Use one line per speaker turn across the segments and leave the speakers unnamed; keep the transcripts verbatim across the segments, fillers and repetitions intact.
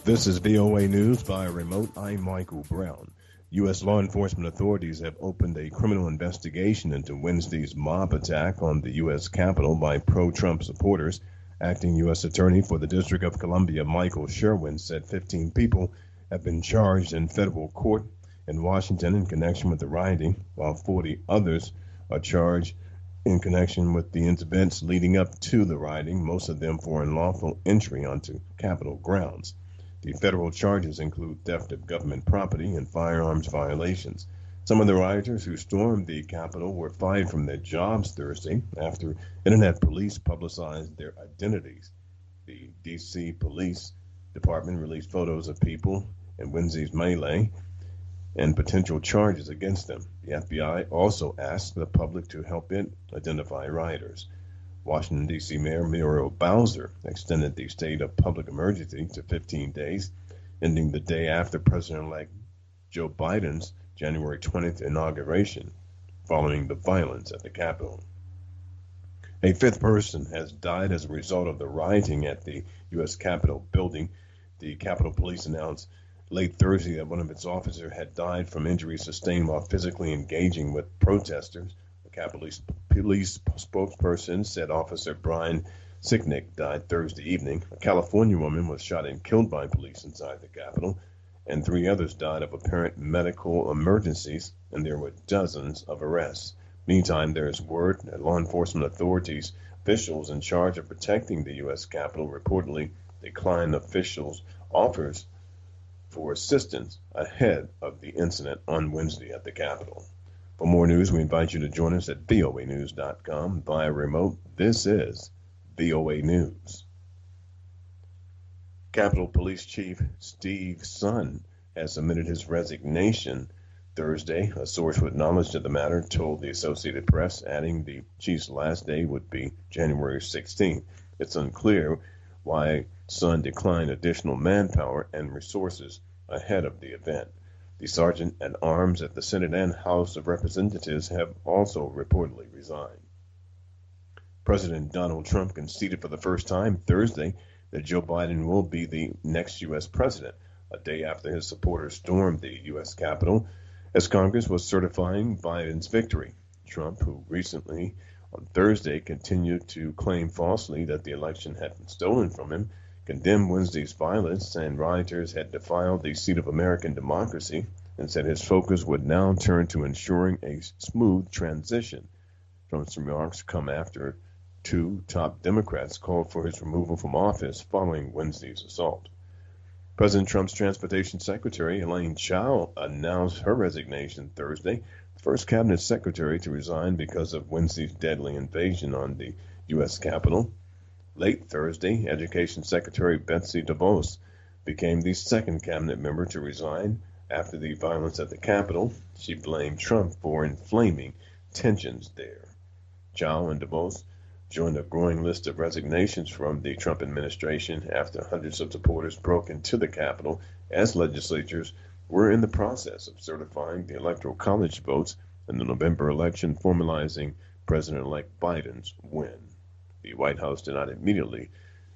This is V O A News by remote. I'm Michael Brown. U S law enforcement authorities have opened a criminal investigation into Wednesday's mob attack on the U S Capitol by pro-Trump supporters. Acting U S Attorney for the District of Columbia, Michael Sherwin, said fifteen people have been charged in federal court in Washington in connection with the rioting, while forty others are charged in connection with the events leading up to the rioting, most of them for unlawful entry onto Capitol grounds. The federal charges include theft of government property and firearms violations. Some of the rioters who stormed the Capitol were fired from their jobs Thursday after Internet police publicized their identities. The D C Police Department released photos of people in Wednesday's melee and potential charges against them. The F B I also asked the public to help it identify rioters. Washington, D C. Mayor Muriel Bowser extended the state of public emergency to fifteen days, ending the day after President-elect Joe Biden's January twentieth inauguration, following the violence at the Capitol. A fifth person has died as a result of the rioting at the U S Capitol building. The Capitol Police announced late Thursday that one of its officers had died from injuries sustained while physically engaging with protesters. The Capitol Police spokesperson said Officer Brian Sicknick died Thursday evening. A California woman was shot and killed by police inside the Capitol, and three others died of apparent medical emergencies, and there were dozens of arrests. Meantime, there is word that law enforcement authorities, officials in charge of protecting the U S Capitol reportedly declined officials' offers for assistance ahead of the incident on Wednesday at the Capitol. For more news, we invite you to join us at V O A news dot com via remote. This is V O A News. Capitol Police Chief Steve Sund has submitted his resignation Thursday. A source with knowledge of the matter told the Associated Press, adding the chief's last day would be January sixteenth. It's unclear why Sund declined additional manpower and resources ahead of the event. The sergeant at arms at the Senate and House of Representatives have also reportedly resigned. President Donald Trump conceded for the first time Thursday that Joe Biden will be the next U S president, a day after his supporters stormed the U S Capitol as Congress was certifying Biden's victory. Trump, who recently on Thursday continued to claim falsely that the election had been stolen from him, condemned Wednesday's violence and rioters had defiled the seat of American democracy, and said his focus would now turn to ensuring a smooth transition. Trump's remarks come after two top Democrats called for his removal from office following Wednesday's assault. President Trump's Transportation Secretary Elaine Chao announced her resignation Thursday, the first cabinet secretary to resign because of Wednesday's deadly invasion on the U S Capitol. Late Thursday, Education Secretary Betsy DeVos became the second cabinet member to resign after the violence at the Capitol. She blamed Trump for inflaming tensions there. Chao and DeVos joined a growing list of resignations from the Trump administration after hundreds of supporters broke into the Capitol as legislatures were in the process of certifying the Electoral College votes in the November election, formalizing President-elect Biden's win. The White House did not immediately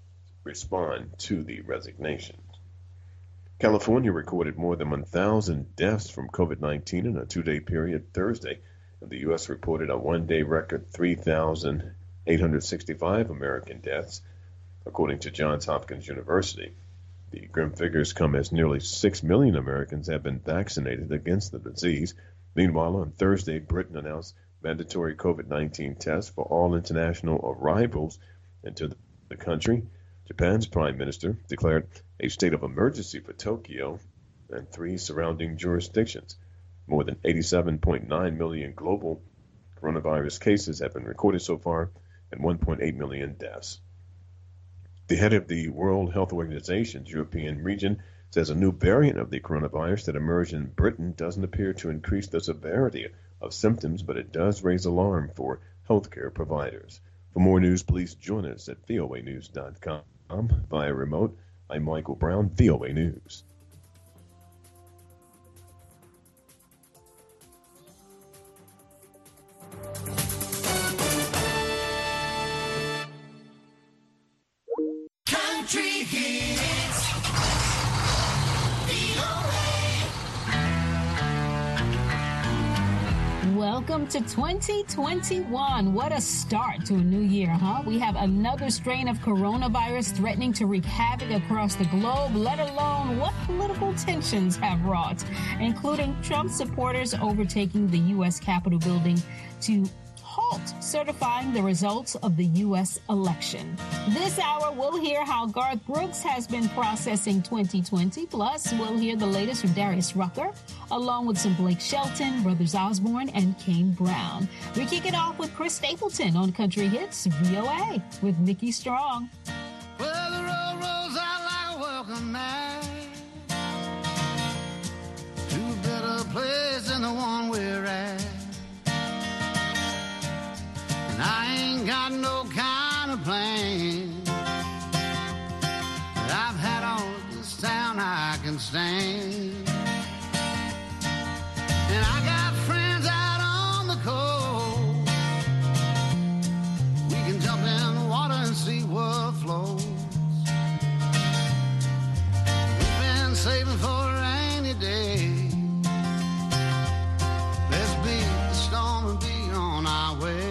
respond to the resignation. California recorded more than one thousand deaths from COVID nineteen in a two-day period Thursday, and the U S reported a one-day record three thousand eight hundred sixty-five American deaths, according to Johns Hopkins University. The grim figures come as nearly six million Americans have been vaccinated against the disease. Meanwhile, on Thursday, Britain announced mandatory COVID nineteen tests for all international arrivals into the country. Japan's prime minister declared a state of emergency for Tokyo and three surrounding jurisdictions. More than eighty-seven point nine million global coronavirus cases have been recorded so far and one point eight million deaths. The head of the World Health Organization's European region says a new variant of the coronavirus that emerged in Britain doesn't appear to increase the severity of symptoms, but it does raise alarm for healthcare providers. For more news, please join us at V O A news dot com via remote. I'm Michael Brown, V O A News.
Country Hits. Welcome to twenty twenty-one. What a start to a new year, huh? We have another strain of coronavirus threatening to wreak havoc across the globe, let alone what political tensions have wrought, including Trump supporters overtaking the U S Capitol building to halt certifying the results of the U S election. This hour, we'll hear how Garth Brooks has been processing twenty twenty. Plus, we'll hear the latest from Darius Rucker, along with some Blake Shelton, Brothers Osborne, and Kane Brown. We kick it off with Chris Stapleton on Country Hits V O A with Nikki Strong.
Well, the road rolls out like a welcome mat to a better place than the one we're at. I ain't got no kind of plan that I've had all of this town I can stand. And I got friends out on the coast. We can jump in the water and see what flows. We've been saving for a rainy day. Let's beat the storm and be on our way.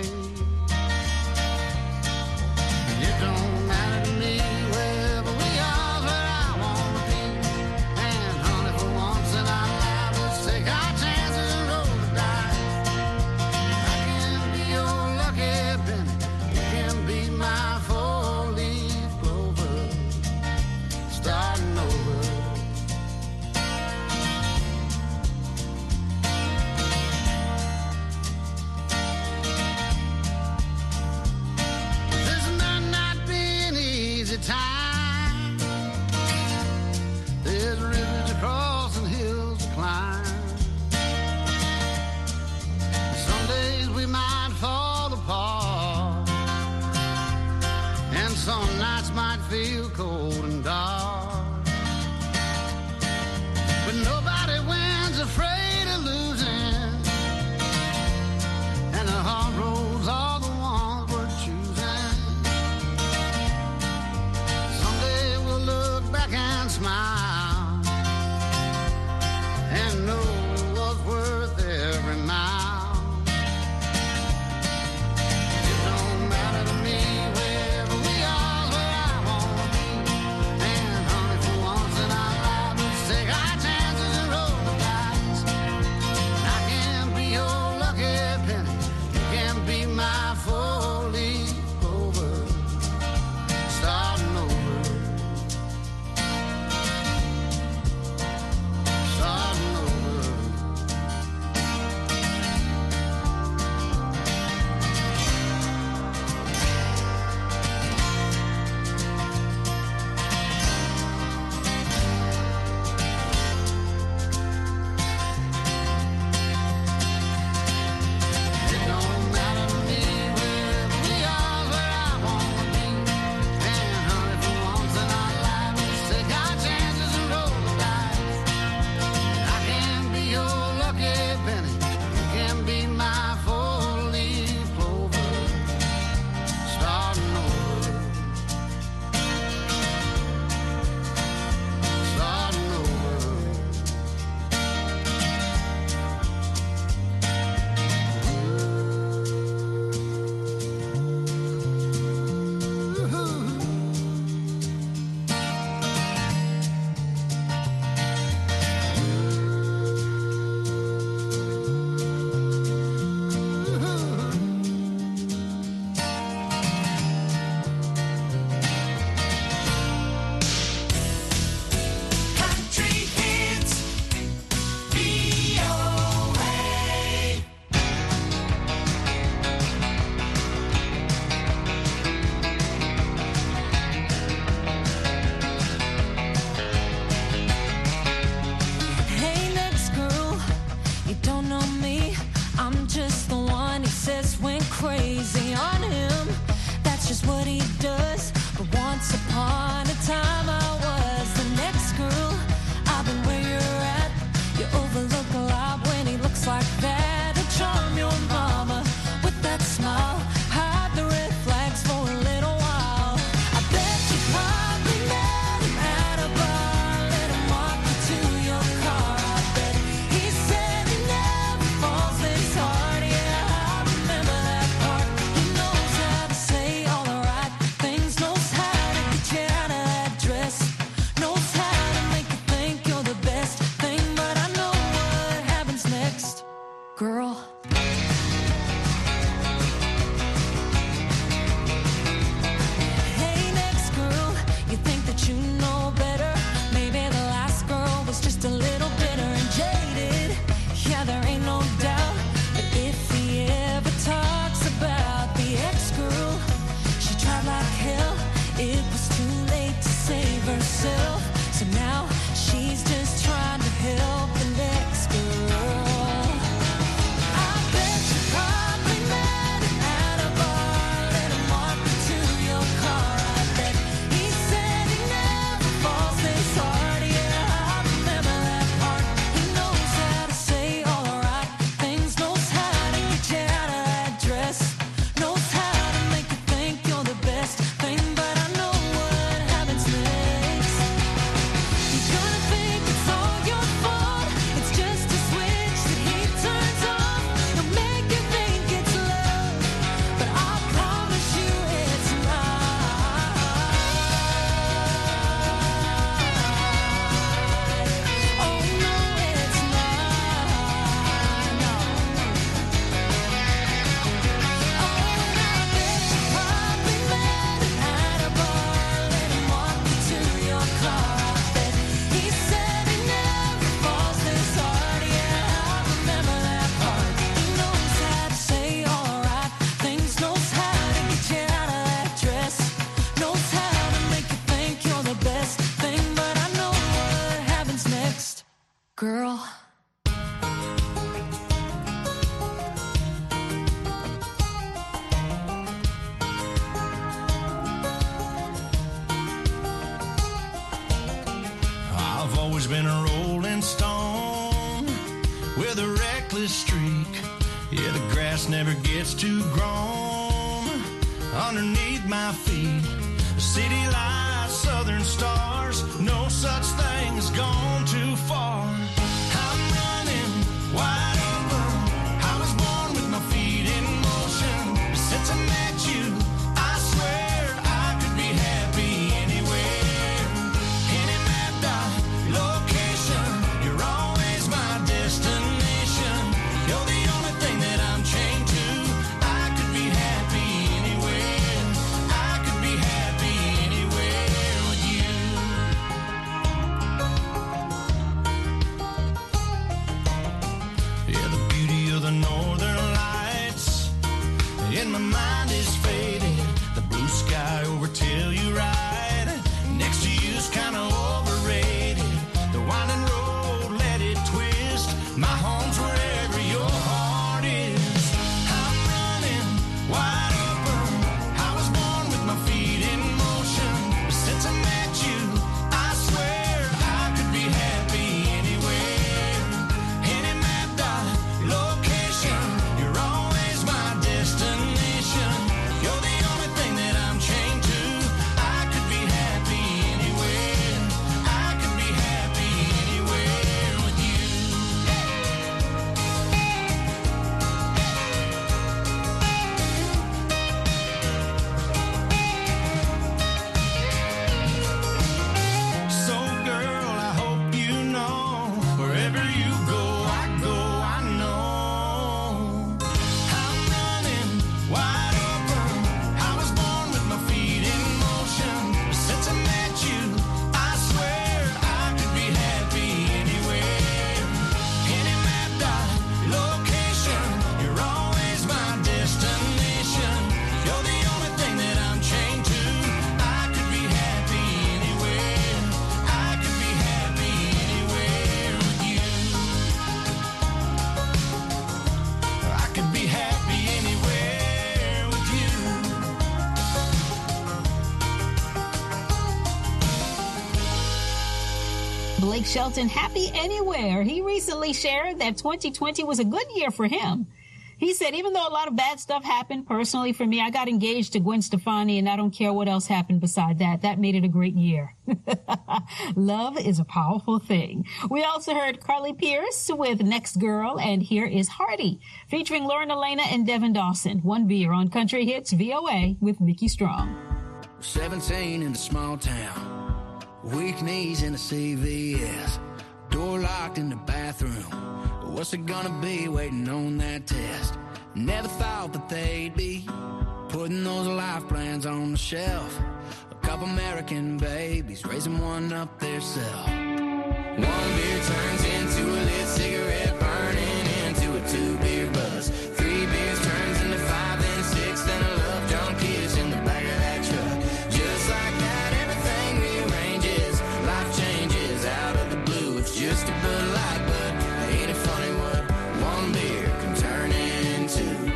Feel cold and dark, but nobody wins afraid of losing, and the hard roads are the ones we're choosing. Someday we'll look back and smile and know it was worth every mile. It don't matter to me wherever we are.
been a rolling stone with a reckless streak. Yeah, the grass never gets too grown underneath my feet. City lights, southern stars, no such thing as gone too far. I'm running wide open. I was born with my feet in motion. Since I met you, I swear I could be happy anywhere. Any mapped out location, you're always my destination. You're the only thing that I'm chained to. I could be happy anywhere. I could be happy anywhere with you. Yeah, the beauty of the northern lights in my mind is faded. The blue sky over Telluride next to you's kind of overrated. The winding road, let it twist. My home's wherever your heart is. I'm running wide open. I was born with my feet in motion. But since I met you, I swear I could be happy anywhere. Any mapped out location, you're always my destination. You're the only thing that I'm chained to. I could be happy anywhere. I could be happy anywhere with you. So girl, I hope you know, wherever you go, I go, I know. I'm running wide open. I was born with my feet in motion. But since I met you, I swear I could be happy anywhere. Any mapped out location, you're always my destination. You're the only thing that I'm chained to. I could be happy anywhere. I could be happy anywhere with you. I could be happy anywhere with you.
Blake Shelton, happy anywhere. He recently shared that twenty twenty was a good year for him. He said, even though a lot of bad stuff happened personally for me, I got engaged to Gwen Stefani and I don't care what else happened beside that. That made it a great year. Love is a powerful thing. We also heard Carly Pierce with Next Girl, and here is Hardy featuring Lauren Elena and Devin Dawson. One Beer on Country Hits V O A with Mickey Strong.
seventeen in a small town, weak knees in a C V S, door locked in the bathroom. What's it gonna be waiting on that test? Never thought that they'd be putting those life plans on the shelf. A couple American babies raising one up theirself. One beer turns into a lit cigarette, burning into a two beer buzz. Three beers turns into five, then six, then a love drunk kiss in the back of that truck. Just like that, everything rearranges. Life changes out of the blue. It's just a Bud Light, but ain't it funny what one beer can turn into?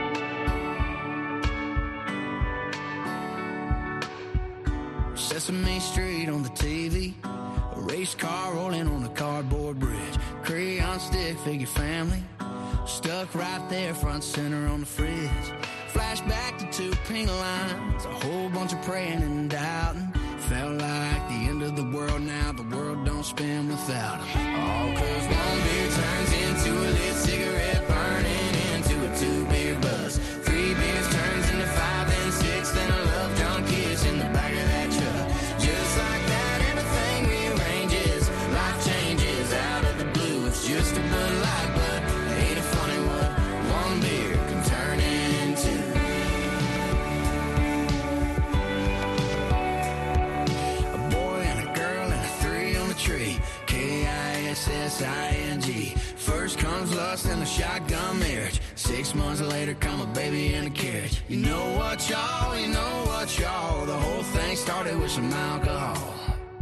Sesame Street on the T V, a race car rolling on a cardboard bridge, crayon stick figure family stuck right there front center on the fridge. Flashback to two pink lines, a whole bunch of praying and doubting. Felt like the end of the world now, the world don't spin without him. All cause one beer turns into a lit cigarette, burning into a two beer buzz. Three beers turns into five, then six, then a love drunk kiss in the back of that truck. Just like that, everything rearranges. Life changes out of the blue. It's just a Bud Light, but ain't it funny what one beer can turn into? A boy and a girl and a three on the tree. K I S S I N G. First comes lust and a shotgun marriage. Six months later come a baby in a carriage. You know what, y'all? You know what, y'all? The whole thing started with some alcohol.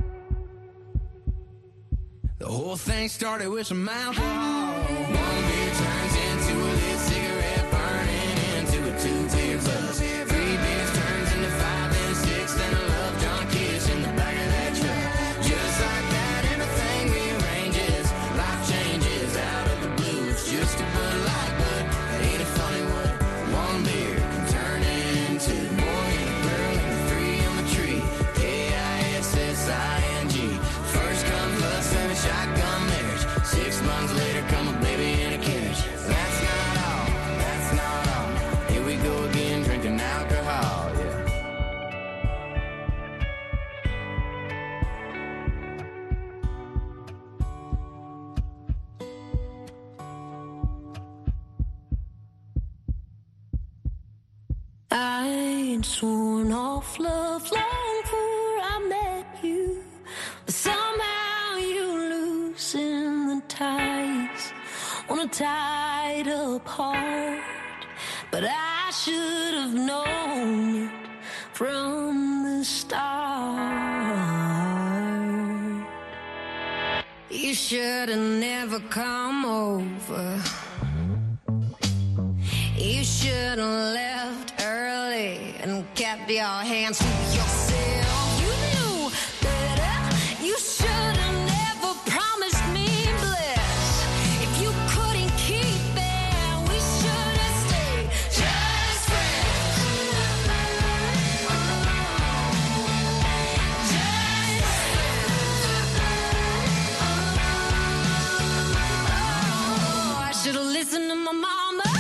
The whole thing started with some alcohol. One beer turns into a lit cigarette, burning into a two beer buzz. Three beers turns into five, then six, then a love drunk kiss in the back of that truck. Just like that, everything we
I ain't sworn off love long before I met you, but somehow you loosen the ties on a tied up heart. But I should have known it from the start. You should have never come over. You should have left early and kept your hands to yourself. You knew better. You should have never promised me bliss. If you couldn't keep it, we should have stayed just friends. Just friends. Oh, I should have listened to my mama.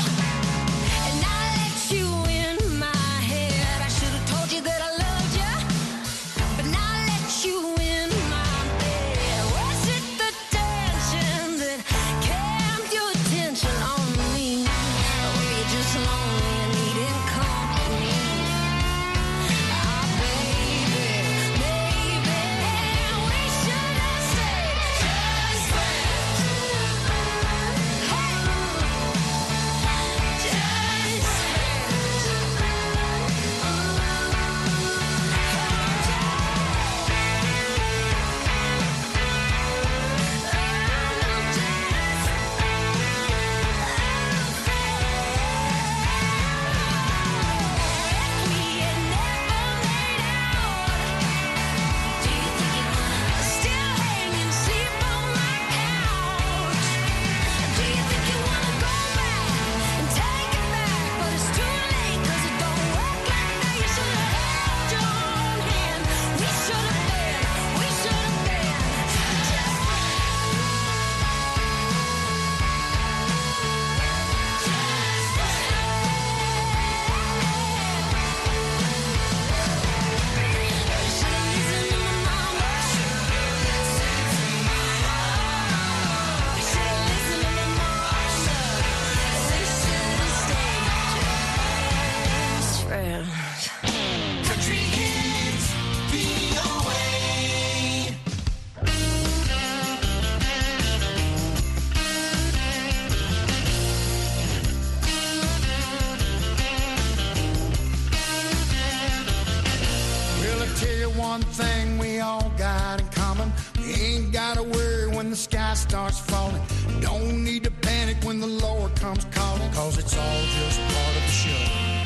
One thing we all got in common: we ain't gotta worry when the sky starts falling. Don't need to panic when the Lord comes calling, cause it's all just part of the show.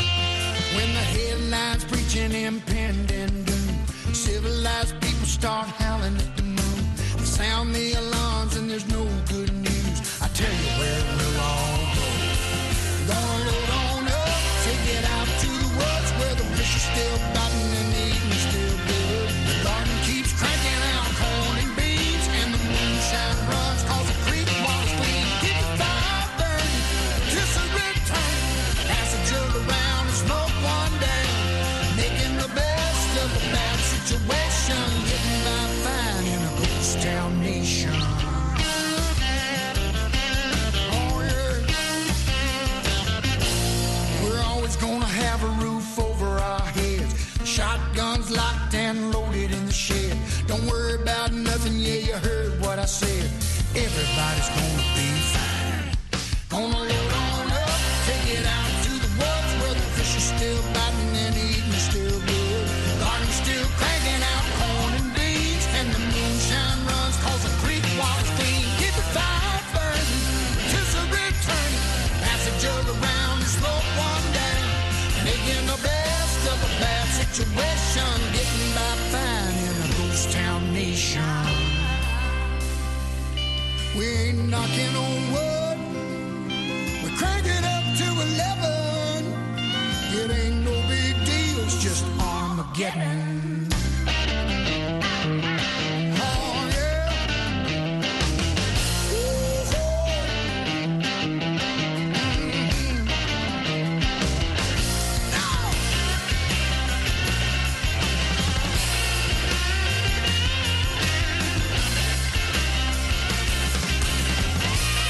When the headlines preaching impending doom, civilized people start howling at the moon. They sound the alarms and there's no good news. I tell you where we'll all go. Gonna load on up, take it out to the woods where the fish are still biting and the eating still good. The garden keeps cranking out corn and beans, and the moonshine runs cause the creek water's clean. Keep the fire burning, kiss a return, pass a jug around and smoke one down, making the best of a bad situation, getting by fine in a ghost town nation. Oh yeah, we're always gonna have a roof over our heads, shotguns locked and loaded in the shed. Don't worry about nothing, yeah, you heard what I said. Everybody's gonna be fine. Gonna load on up, take it out to the woods where the fish are still biting and eating is still good. Garden's still cranking out corn and beans, and the moonshine runs cause the creek water's clean. Keep the fire burning, kiss a returning, pass a jug around and smoke one down, making the best of a bad situation, getting by fine in a ghost town nation. We ain't knocking on wood, we're cranking up to eleven. It ain't no big deal, it's just Armageddon. Oh yeah.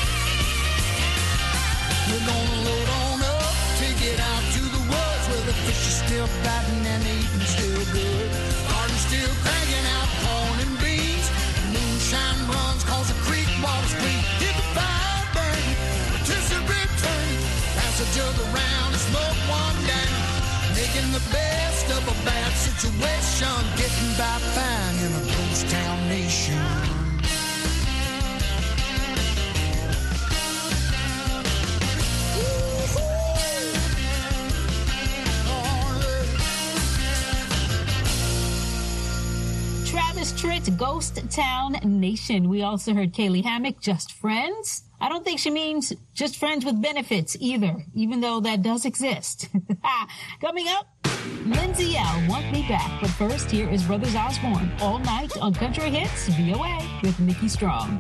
We're gonna load on up, take it out to the woods where the fish situation, getting by fine in a ghost town nation.
Travis Tritt, Ghost Town Nation. We also heard Kaylee Hammack, Just Friends. I don't think she means just friends with benefits either, even though that does exist. Coming up, Lindsay L. Want Me Back. But first, here is Brothers Osborne, All Night on Country Hits, V O A, with Nikki Strong.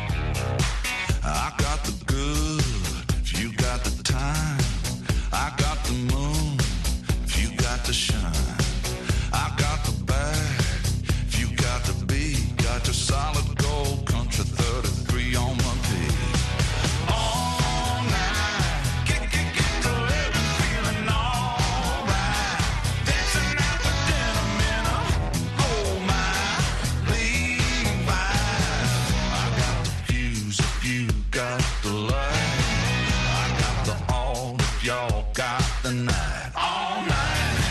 I got the good, if you got the time. I got the moon, if you got the shine. I got the bag, if you got the beat. Got your solid gold, country thirty-three on my feet. All night, get, get, get the living, feeling all right. Dancing at the dinner minute, oh my, Levi's. I got the fuse if you got the light. I got the all if y'all got the night. All night.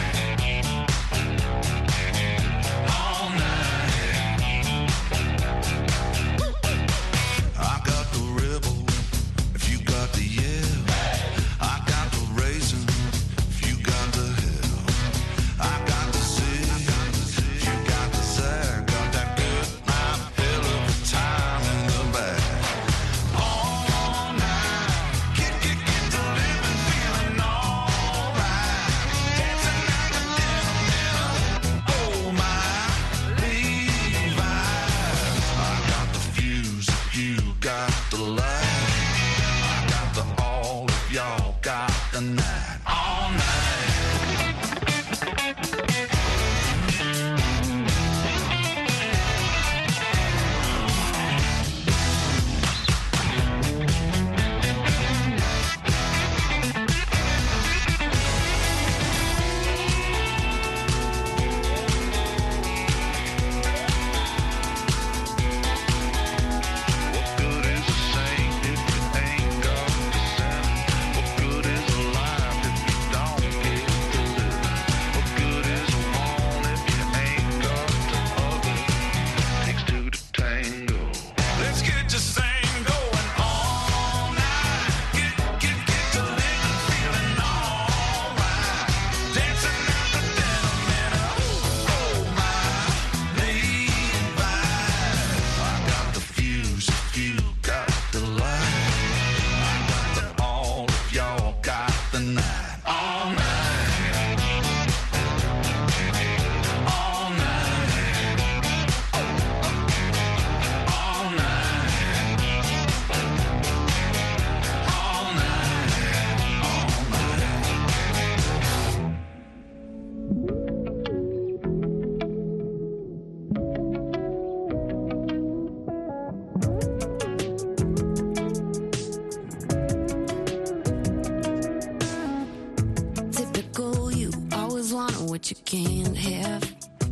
You can't have.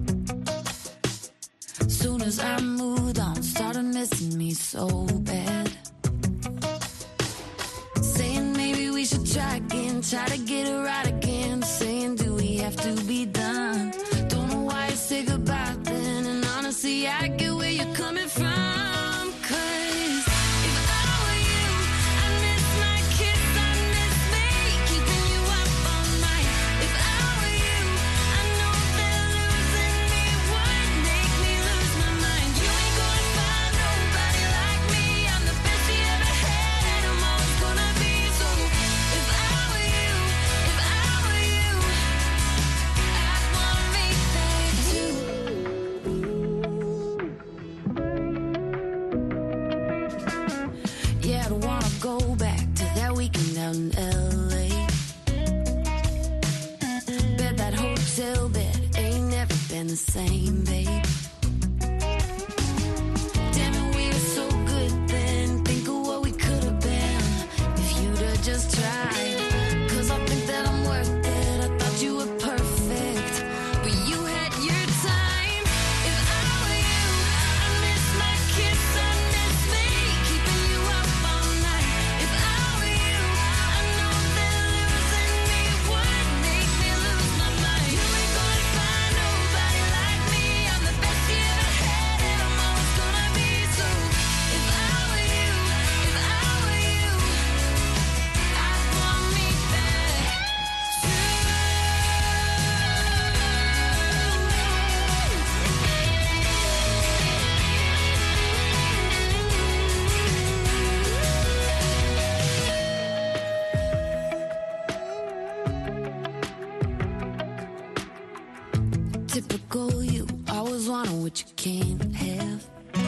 Soon as I moved on, started missing me so bad. Saying maybe we should try again, try to get it right again. Saying do we have to be done? Don't know why you say goodbye then. And honestly, I get where you're coming from. The same, babe. Damn it, we were so good then. Think of what we could have been if you'd have just tried. Cause I think that I'm worth it. I thought you were perfect, but you had your time. If I were you, I miss my kiss, I miss me, keeping you up all night. If I were you, I know that losing me would make me lose my mind. You ain't gonna find no Typical you, always wanting what you can't have.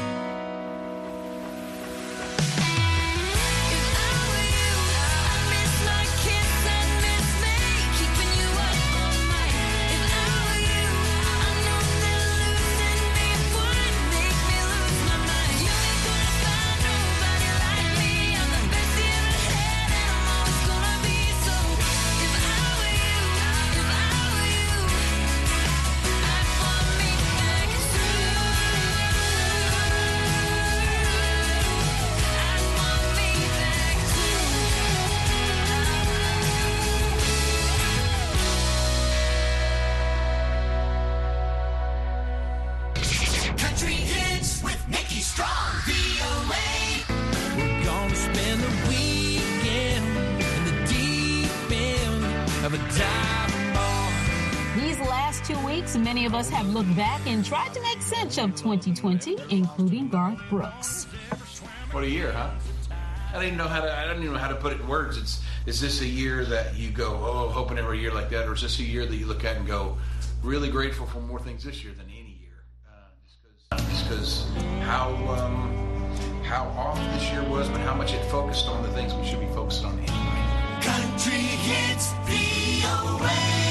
Many of us have looked back and tried to make sense of twenty twenty, including Garth Brooks.
What a year, huh? I don't even know how to. I don't even know how to put it in words. It's is this a year that you go, oh, hoping every year like that, or is this a year that you look at and go, really grateful for more things this year than any year? Uh, just because how um, how off this year was, but how much it focused on the things we should be focused on anyway.
Country Hits V O A.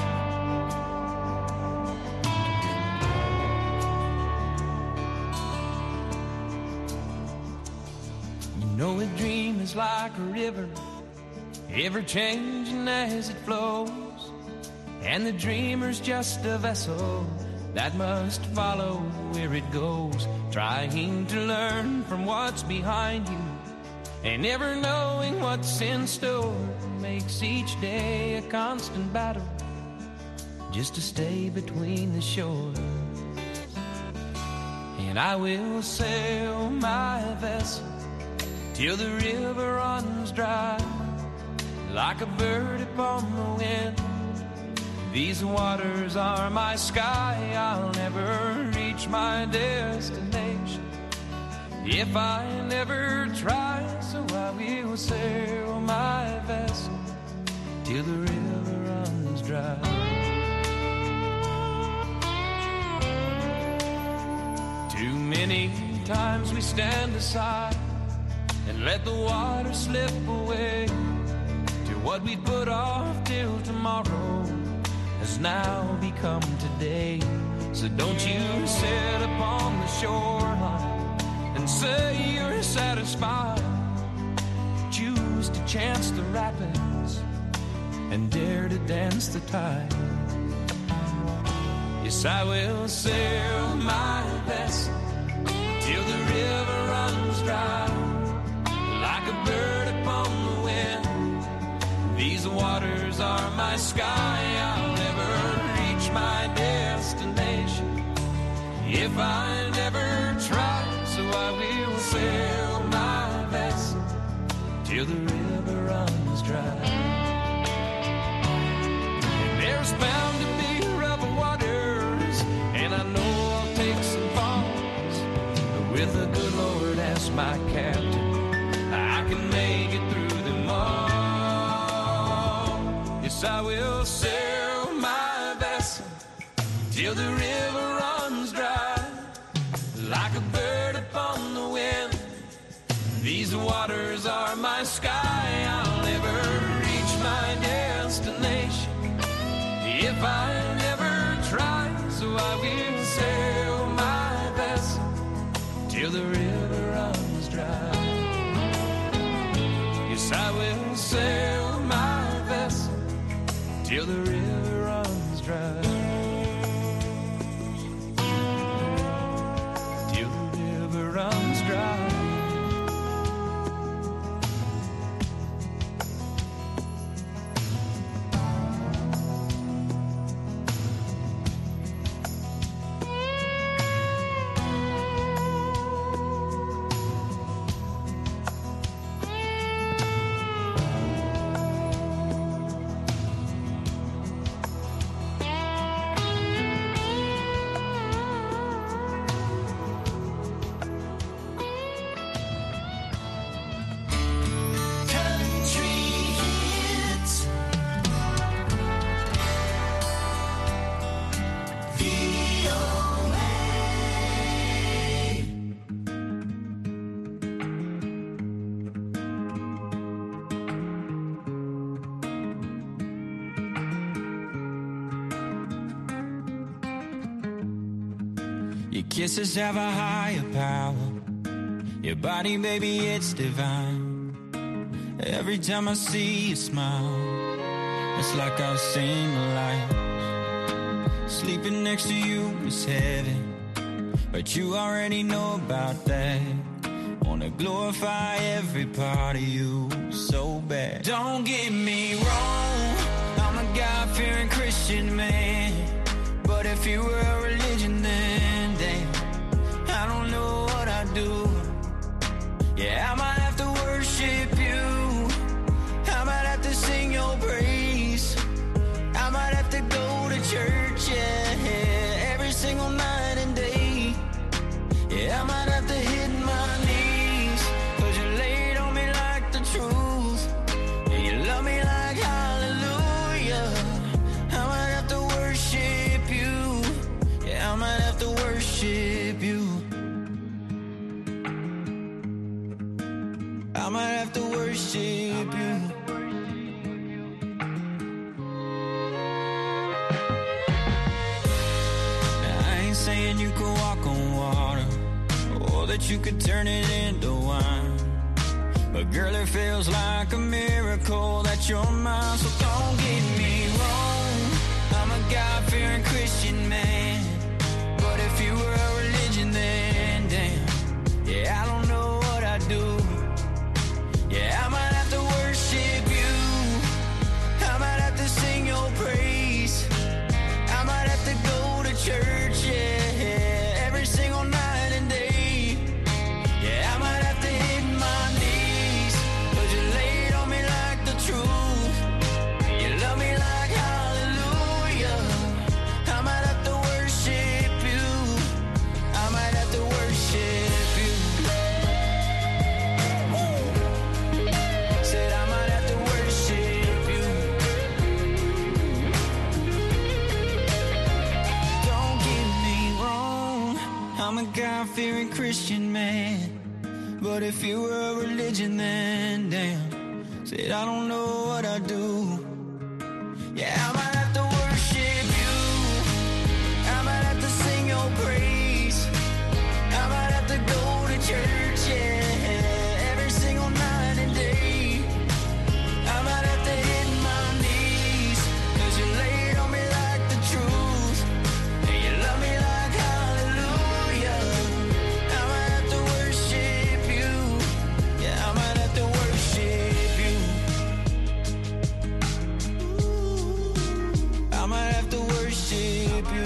know a dream is like a river, ever changing as it flows, and the dreamer's just a vessel that must follow where it goes, trying to learn from what's behind you and never knowing what's in store makes each day a constant battle just to stay between the shores. And I will sail my vessel till the river runs dry, like a bird upon the wind. These waters are my sky, I'll never reach my destination if I never try. So I will sail my vessel till the river runs dry. Too many times we stand aside and let the water slip away to what we put off till tomorrow has now become today. So don't you sit upon the shoreline and say you're satisfied. Choose to chance the rapids and dare to dance the tide. Yes, I will sail my vessel till the river runs dry, like a bird upon the wind. These waters are my sky, I'll never reach my destination if I never try. So I will sail my vessel till the river runs dry. And there's bound to be rough waters, and I know I'll take some falls, but with the good Lord as my captain, I can make it through them all. Yes, I will sail my vessel till the river runs dry, like a bird upon the wind. These waters are my sky, I'll never reach my destination if I never try. So I will sail my vessel till the river runs dry. Yes, I will sail my vessel till the river runs dry. Till the river runs dry. Your kisses have a higher power. Your body, baby, it's divine. Every time I see you smile, it's like I've seen the light. Sleeping next to you is heaven, but you already know about that. Wanna glorify every part of you so bad. Don't get me wrong, I'm a God-fearing Christian man, but if you were a religion then, damn, I don't know what I'd do. Yeah, I might have to worship you, I might have to sing your praise, I might have to go to church, yeah, every single night and day. Yeah, I might have to hit my knees, cause you laid on me like the truth, and you love me like hallelujah. I might have to worship you, yeah, I might have to worship you. I might have to worship you. Now, I ain't saying you could walk on water, or that you could turn it into wine, but girl, it feels like a miracle that you're mine. So don't get me wrong, I'm a God-fearing Christian man, but if you were a religion then, damn, yeah, I don't know what I'd do. Yeah, I might have to worship you, I might have to sing your praise, I might have to go to church, yeah, every single night and day. Yeah, I might have to hit my knees, cause you laid on me like the truth, you love me like hallelujah. I might have to worship you, I might have to worship you. Said I might have to worship you. Don't get me wrong, I'm a God-fearing Christian man, but if you were a religion then, damn, said I don't know what I'd do. Yeah, I might have to worship you, I might have to sing your praise, I might have to go to church, yeah, every single night and day. I might have to hit my knees, cause you laid on me like the truth, and you love me like hallelujah. I might have to worship you, yeah, I might have to worship you. Ooh, I might have to worship you.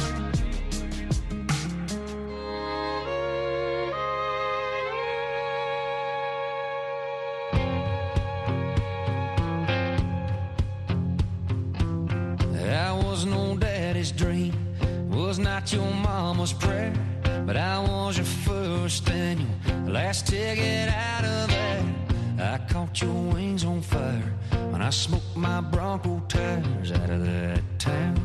That was no daddy's dream, was not your mama's prayer, but I was your first and your last ticket out of there. I caught your wings on fire when I smoked my Bronco tires out of that town.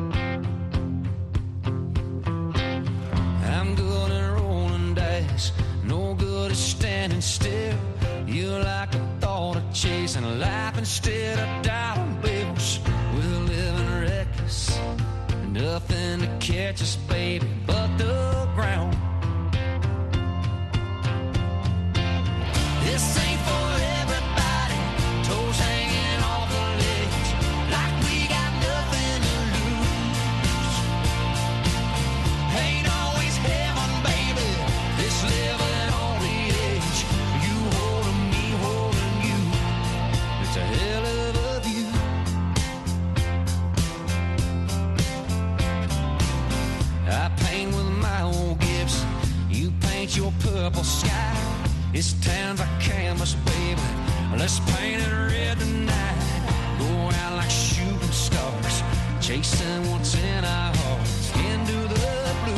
I'm good at rolling dice, no good at standing still. You like the thought of chasing life instead of dollar bills. We're living reckless, nothing to catch us, baby, but the ground. This ain't for everybody, toes hanging off the ledge, like we got nothing to lose. Ain't always heaven, baby, this living on the edge. You holding me, holding you, it's a hell of a view. I paint with my old Gibson, you paint your purple sky. This town's a canvas, baby, let's paint it red tonight. Go out like shooting stars, chasing what's in our hearts, into the blue.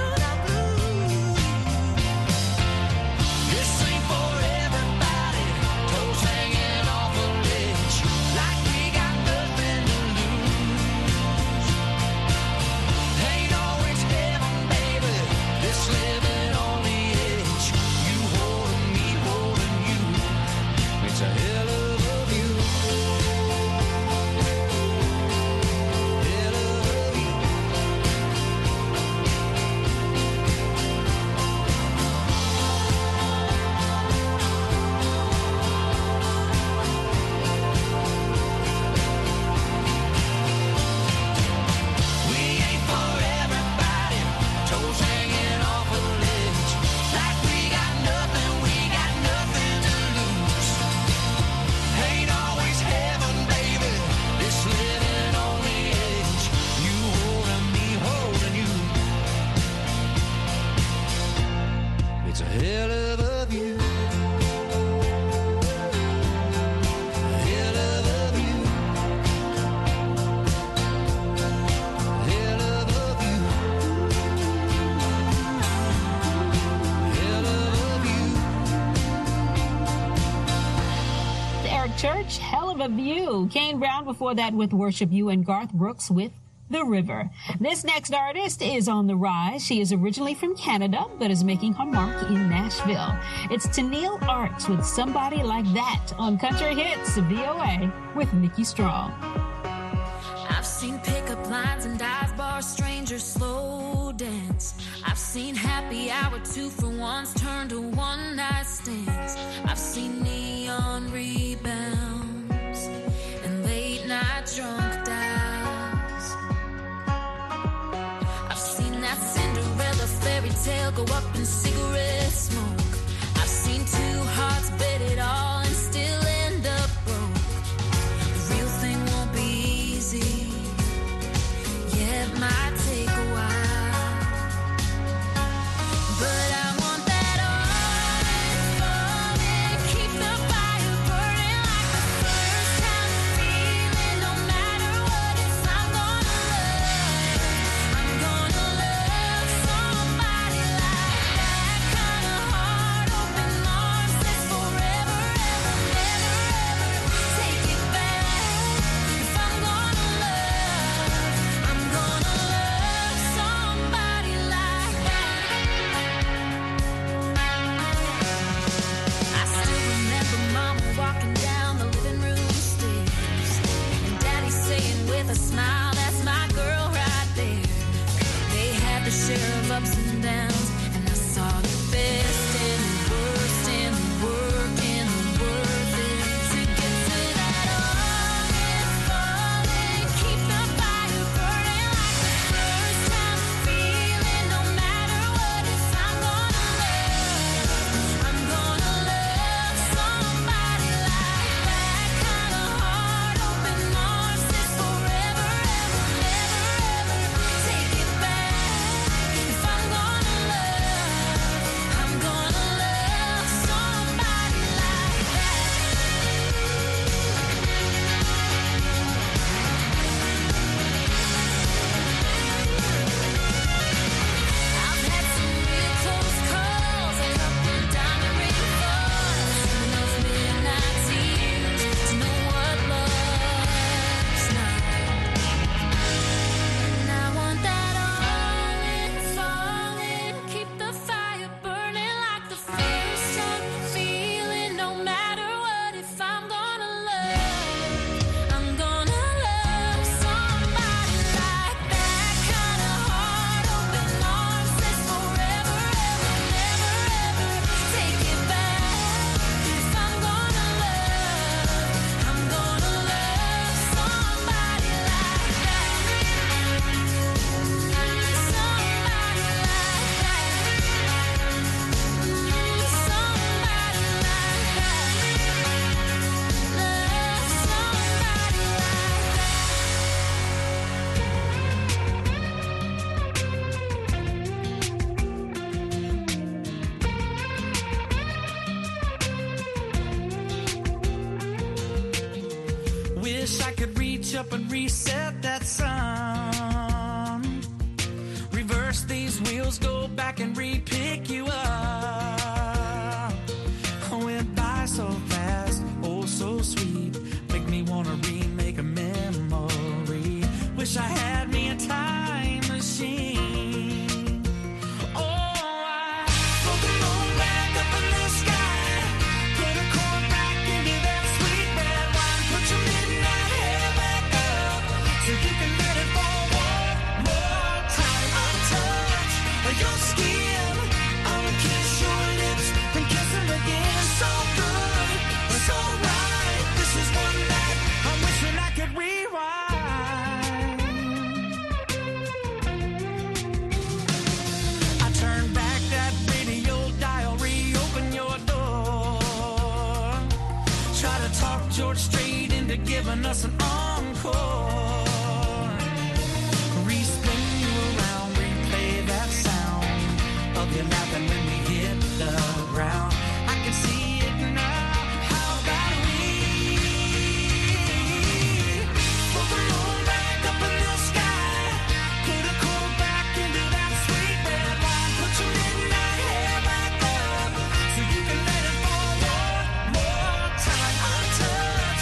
This ain't for everybody, toes hanging off a ledge, like we got nothing to lose. Ain't always heaven, baby, this living on the edge. You holding me, holding you, it's a hell of a view. Hell of a view.
Church, Hell of a View. Kane Brown before that with Worship You, and Garth Brooks with The River. This next artist is on the rise. She is originally from Canada, but is making her mark in Nashville. It's Tennille Arts with Somebody Like That on Country Hits V O A with Nikki Strong.
I've seen pickup lines and dive bars, strangers slow dance. I've seen happy hour two for ones turn to one night stands. I've seen neon rebounds and late night drunk dives. I've seen that Cinderella fairy tale go up in cigarette smoke. I've seen two hearts bet it all and still end up broke. The real thing won't be easy. Yeah, it might take a while, but I want that orange falling, keep the fire burning like the first time feeling. No matter what it's, I'm gonna love, I'm gonna love somebody like that kind of heart, open arms, says forever, ever, never, ever take it back. If I'm gonna love, I'm gonna love somebody like that. I still remember Mama walking down the living room stairs, and Daddy saying with a smile, "That's my girl right there." They had the share of ups and downs, and I saw the best and the worst and the work and the worth it to get to that orange falling, keep the fire burning like the first time feeling. No matter what it's, I'm gonna love, I'm gonna love somebody like that kind of heart, open arms, says forever, ever, never, ever take it back. If I'm gonna love, I'm gonna love somebody like that. I've had some real close calls, a couple diamond ring falls, and those midnight tears to know what love's like. And I want that orange falling, keep the fire burning like the first time feeling. No matter what, if I'm gonna love, I'm gonna love somebody like that kind of heart, open arms, says forever, ever, never, ever take it back. If I'm gonna love, I'm gonna love somebody like that. Somebody like that. Somebody like that. Love somebody
Wish I could reach up and reset that sun. Reverse these wheels, go back and re-pick you up. I went by so fast, oh so sweet. Make me wanna remake a memory. Wish I had me a time machine. Oh, I float the moon back up in the sky. Put a cord back into that sweet red wine. Put your midnight hair back up so you can let it fall one more time. Untouched by your skin, I'll kiss your lips and kiss them again. So good, so right. This is one night I'm wishing I could rewind. I turn back that radio dial, reopen your door. Try to talk George Strait into giving us an encore. Respin you around, replay that sound of you laughing when we hit the ground. I can see it now. How about we float the moon back up in the sky? Put a cord back into that sweet red wine. Put your midnight hair back up so you can let it fall one more time. Untouched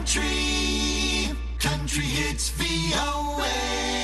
Country, Country Hits V O A.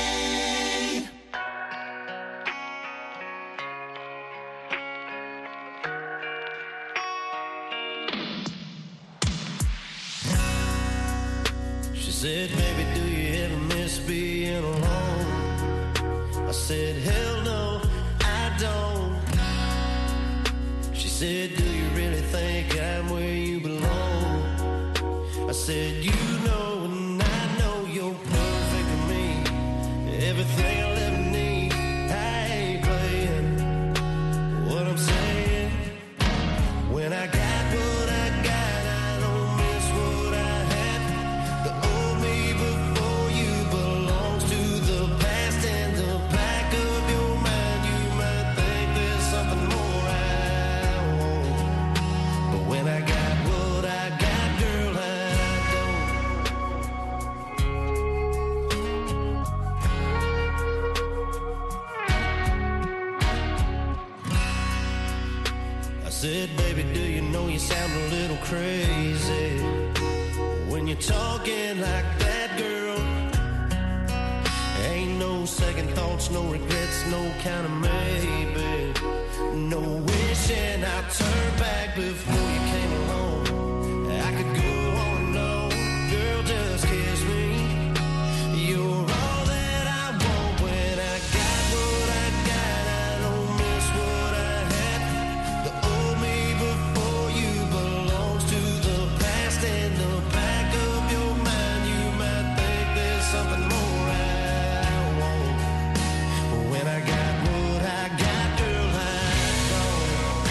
She said, baby, do you ever miss being alone? I said, hell no, I don't. She said, do you really think I'm where you belong? I said, you know, and I know you're perfect for me. Everything I'll ever need. I ain't playing what I'm saying. When I got what I got, I don't miss what I had. The old me before you belongs to the past. In the back of your mind, you might think there's something more I want. But when I got what I got, girl, I I said, baby, do you know you sound a little crazy when you're talking like that, girl? Ain't no second thoughts, no regrets, no kind of maybe. No wishing I'd turn back before you came along. I could go on and on, girl, just kiss me. You're all that I want. When I got what I got, I don't miss what I had. The old me before you belongs to the past. In the back of your mind, you might think there's something more I want. But when I got what I got, girl, I don't.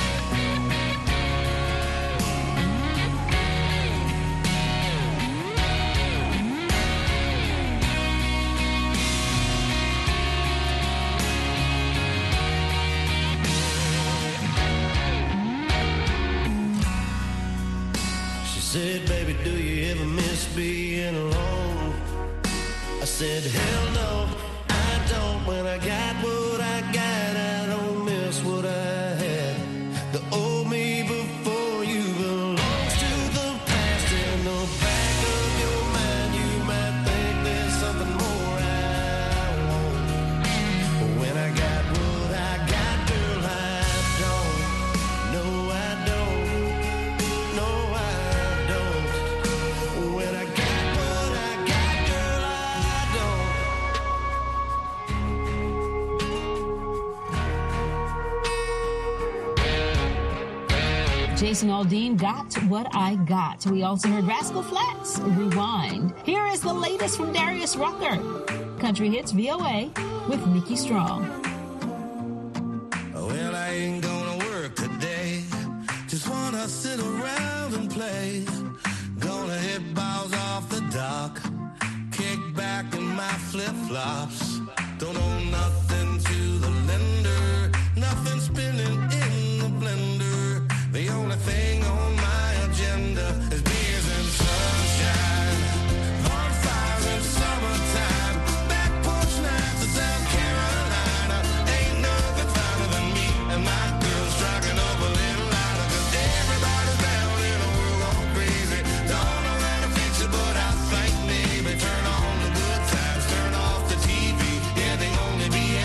She said, baby, do you ever miss being alone? I said, hell no, I don't. When I got what I got, I don't miss what I had. The old me before you belongs to the past. In the back of your mind, you might think there's something more I want. But when I got what I got, girl, I don't. No, I don't. No, I don't. When I got what I got, girl, I don't.
Jason Aldean, Got What I Got. We also heard Rascal Flatts, Rewind. Here is the latest from Darius Rucker. Country Hits V O A with Nikki Strong.
Well, I ain't gonna work today. Just wanna sit around and play. Gonna hit balls off the dock. Kick back in my flip-flops. Don't owe nothing to the lender. Nothing spinning in the blender. The only thing on my agenda is beers and sunshine. Bonfires in summertime. Back porch nights in South Carolina. Ain't nothing finer than me and my girl striking up a little louder. Cause everybody's down in a world gone crazy. Don't know how to fix it, but I think maybe turn on the good times, turn off the T V. Yeah, they only be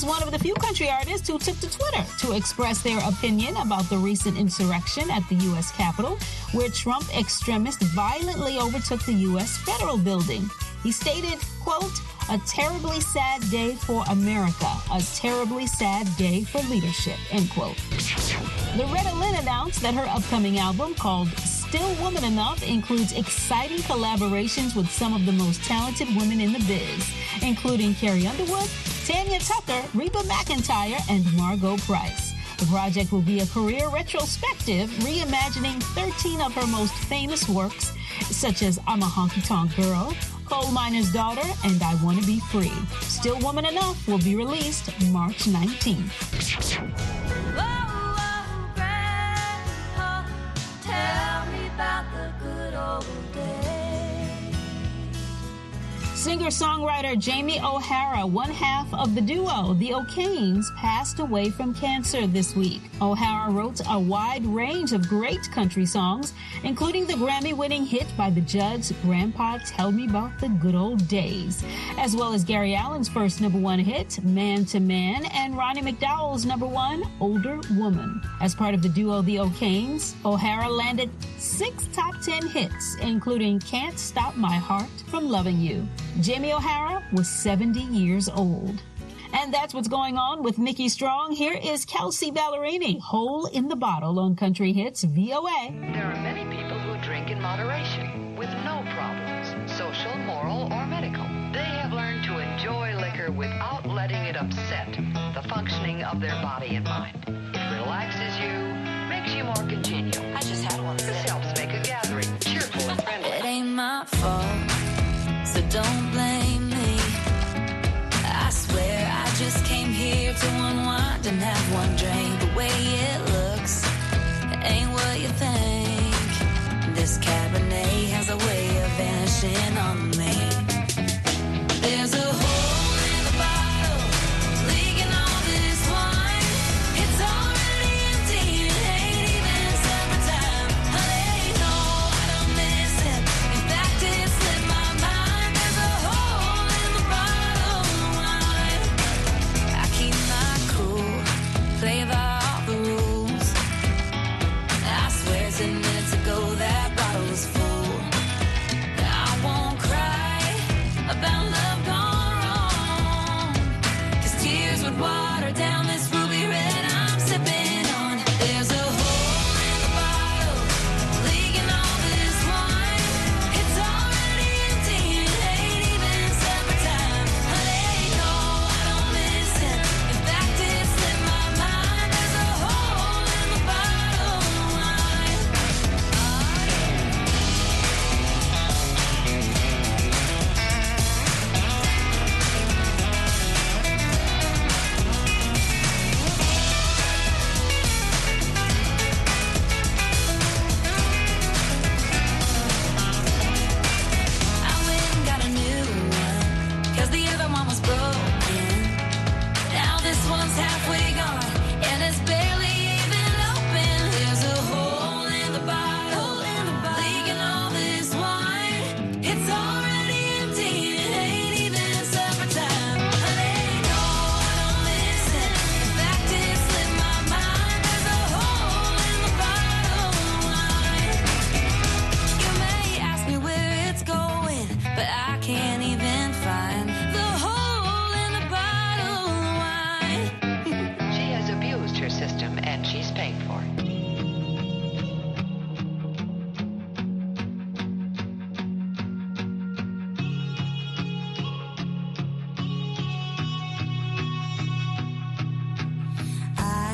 one of the few country artists who took to Twitter to express their opinion about the recent insurrection at the U S Capitol, where Trump extremists violently overtook the U S Federal Building. He stated, quote, "A terribly sad day for America, a terribly sad day for leadership," end quote. Loretta Lynn announced that her upcoming album, called Still Woman Enough, includes exciting collaborations with some of the most talented women in the biz, including Carrie Underwood, Tanya Tucker, Reba McEntire, and Margot Price. The project will be a career retrospective, reimagining thirteen of her most famous works, such as I'm a Honky Tonk Girl, Coal Miner's Daughter, and I Want to Be Free. Still Woman Enough will be released March nineteenth. Singer-songwriter Jamie O'Hara, one half of the duo, the O'Kanes, passed away from cancer this week. O'Hara wrote a wide range of great country songs, including the Grammy-winning hit by the Judds, Grandpa Tell Me About the Good Old Days, as well as Gary Allen's first number one hit, Man to Man, and Ronnie McDowell's number one, Older Woman. As part of the duo The O'Kanes, O'Hara landed six top ten hits, including Can't Stop My Heart from Loving You. Jamie O'Hara was seventy years old. And that's what's going on with Mickey Strong. Here is Kelsey Ballerini, Hole in the Bottle on Country Hits V O A.
There are many people who drink in moderation with no problems, social, moral, or medical. They have learned to enjoy liquor without letting it upset the functioning of their body and mind. It relaxes you, makes you more congenial. I just had one. This helps make a gathering cheerful and friendly.
It ain't my fault, so don't blame me. I swear I just came here to unwind and have one drink. The way it looks ain't what you think. This Cabernet has a way of vanishing on me. There's a hole in the bottle, leaking all this wine. It's already empty, it ain't even summertime. Honey, no, I don't miss it. In fact, it slipped my mind. There's a hole in the bottle of wine. I keep my cool, play by all the rules. I swear ten minutes ago that bottle was full. I won't cry about love gone wrong, 'cause tears would water down this ruby red I'm sipping on. There's a hole in the bottle, leaking all this wine. It's already empty, it ain't even summertime. Honey, no, I don't miss it. In fact, it slipped my mind. There's a hole in the bottle of wine. I went and got a new one, 'cause the other one was broken. Now this one's halfway gone, and it's barely even open. There's a hole in the bottle, leaking all this wine. It's already empty, it ain't even summertime. Honey, no, I don't miss it. In fact, it slipped my mind. There's a hole in the bottle of wine. You may ask me where it's going, but I can't even find the hole in the bottle of wine.
She has abused her system, and she's paying for it.
I,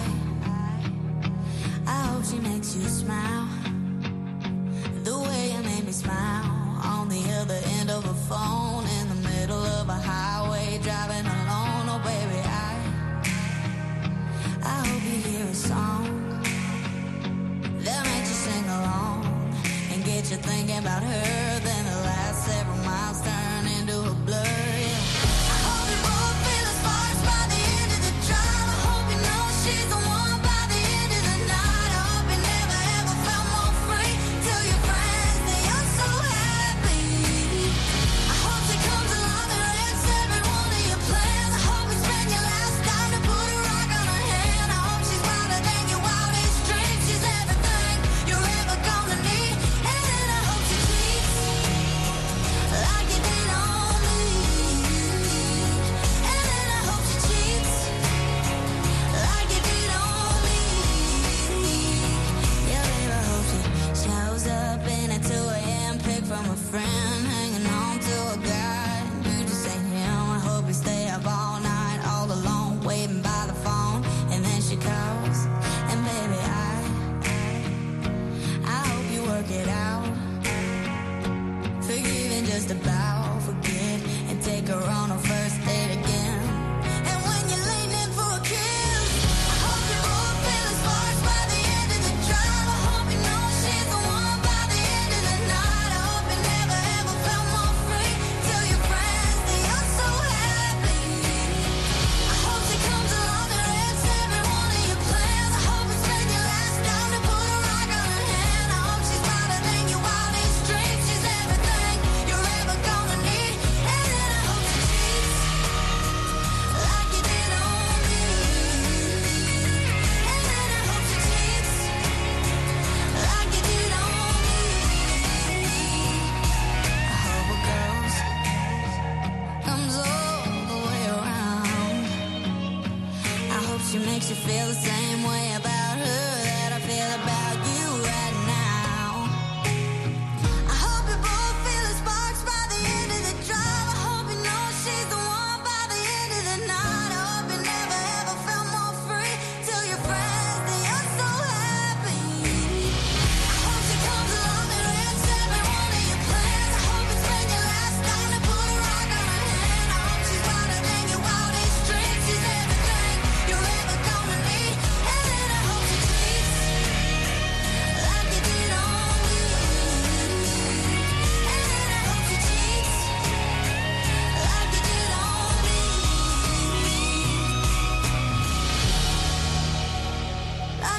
I hope she makes you smile the way you made me smile on the other end of a phone in the middle of a highway driving alone. Oh baby, I I hope you hear a song that makes you sing along and get you thinking about her. Then the last several miles turn into a blur. Yeah. I hope you both feel as far as by the end of the drive. I hope you know she's the one by the end of the night. I hope you never ever felt more free. Tell your friends that you're so happy. I hope she comes along and wrecks every one of your plans. I hope you spend your last night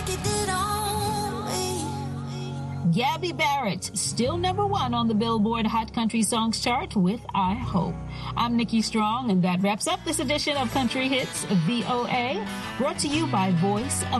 like you did on me.
Gabby Barrett, still number one on the Billboard Hot Country Songs chart with I Hope. I'm Nikki Strong, and that wraps up this edition of Country Hits V O A, brought to you by Voice of